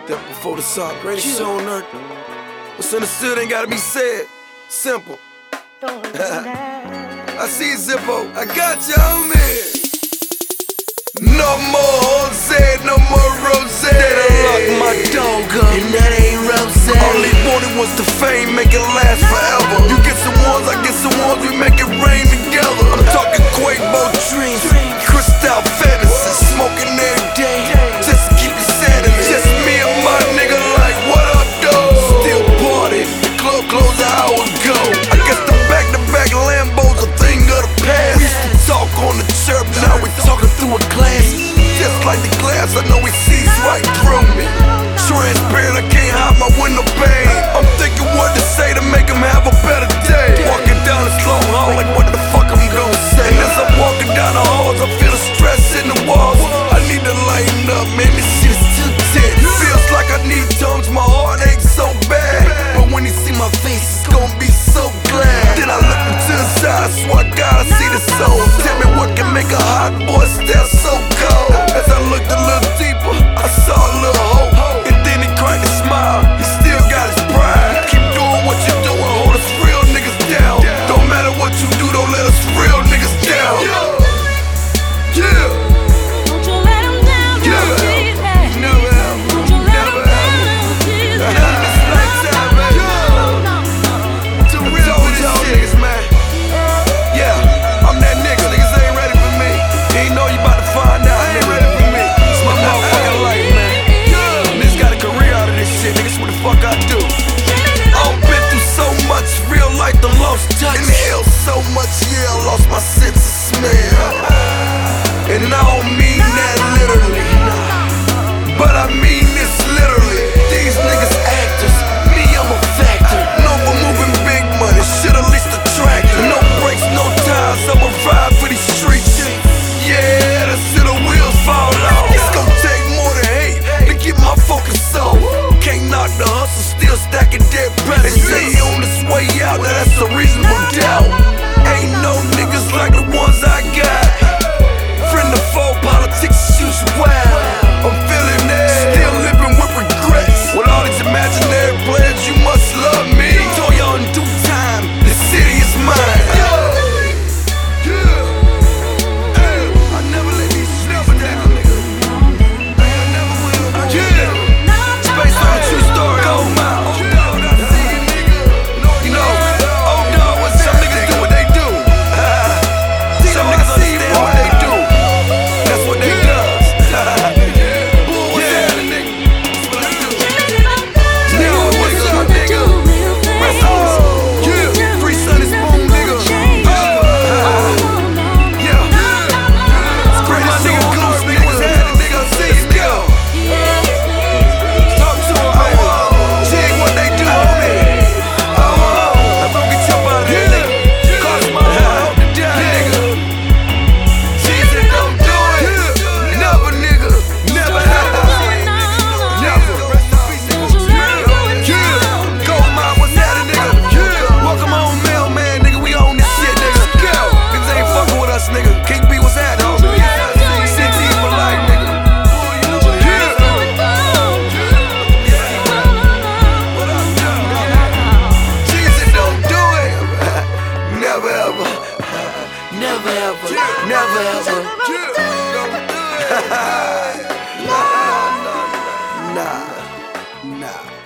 That before the sun, greatest show on earth. What's understood ain't gotta be said. Simple. I see Zippo, I got you, homie. No more Jose, no more Rose. They done locked my dog up, and that ain't Rose. all he wanted was the fame, make it last forever. You get some ones, I get some ones, we make it rain together. I'm talking Quavo dreams, crystal fantasies, smoking every day, just to keep it sanity. Just me and my nigga like, what up, dog? Still party, the club closed an hour ago. I guess the back-to-back Lambos a thing of the past. We used to talk on the chirp, now we talking through a glass. Just like the glass, I know he sees right through me. Transparent, I can't hide my window pane. I'm thinking what to say to make him have a better day. Walking down this long hall like what the fuck I'm gonna say. And as I'm walking down the halls, I feel the stress in the walls. I need to lighten up, man, this shit is too tense. Feels like I need tongues, my heart aches so bad. But when he see my face, he's gonna be so glad. Then I look into his eyes, swear to God I see the soul. Tell me what can make a hot boy stare so cold. As I looked a little deeper, I saw a little hope. And then he cracked a smile, he still got his pride. Keep doing what you're doing, hold us real niggas down. Don't matter what you do, don't let us real niggas down. Yeah. Don't you let him down, Never Jesus. Never ever. Don't you let him Never ever. down, Jesus. Not this lifetime, baby. Too real for these niggas, man. Yeah, I'm that nigga. Niggas ain't ready for me. You ain't know you about to find out. Ain't ready for me. It's my motherfucking life, man. Niggas got a career out of this shit. Niggas, what the fuck I do? I've been through so much, real life done lost touch. Inhaled so much, yeah, I lost my sense of smell. And I don't mean that literally, but I mean this literally. These niggas actors, me I'm a factor. No for moving big money, shit at least attract. No brakes, no tires, I'm a ride for these streets. Yeah, the shit the wheels fall off. It's gon' take more than hate to keep my focus on. Can't knock the hustle, still stacking dead breath. They say he on his way out, now that's a reasonable doubt. Ain't no niggas like the ones I got. Friend of foe, politics shoots wild. I'm feeling that, still living with regrets. With all these imaginary plans, you must love me. Told y'all in due time, the city is mine. I never let these streets down, nigga. I never will. Based on a true story, Gold Mile. You know, old dog, what some niggas do what they do. Some niggas understand what they do. That's what they does. Bull, what's happening, nigga? Nigga, what's up, nigga? Yeah, free Sunny Spoon, nigga. Yeah. It's crazy nigga Goose, nigga. What's happening, nigga? I see you, nigga. Talk to him, baby. Jig what they do, homie. I'm gonna get you up out of here, nigga. Cost my heart to die, nigga. Jesus don't do it. Never, nigga. Never ever. Never. Yeah. Gold Mile, what's happening, nigga? Yeah. Welcome home, mailman, nigga. We own this shit, nigga. Niggas ain't fucking with us, nigga. King B, what's happening, homie? CT for life, nigga. Jesus don't do it. Never ever. Never ever. Never ever. Nah. Nah.